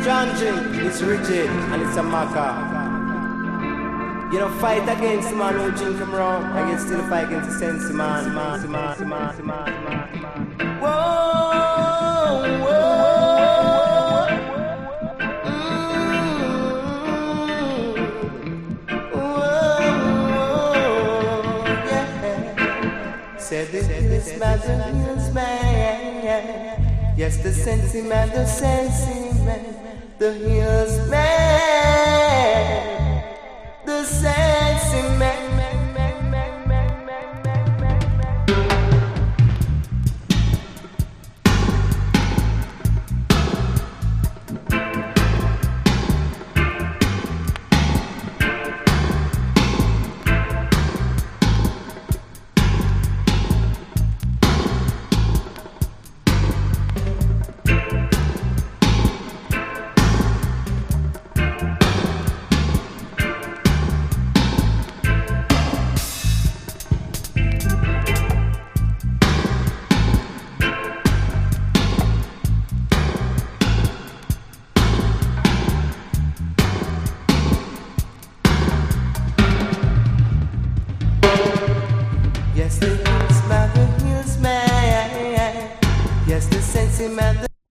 strong drink, it's rigid and it's a maca. You don't fight against the man who drink him wrong, and you still fight against the sense man. Whoa, whoa, whoa, yeah. Said this matter heals man. Yes, the sense man, the sense man, the heals man. The sexy man. Yes, the heels man. Yes, the sensing man.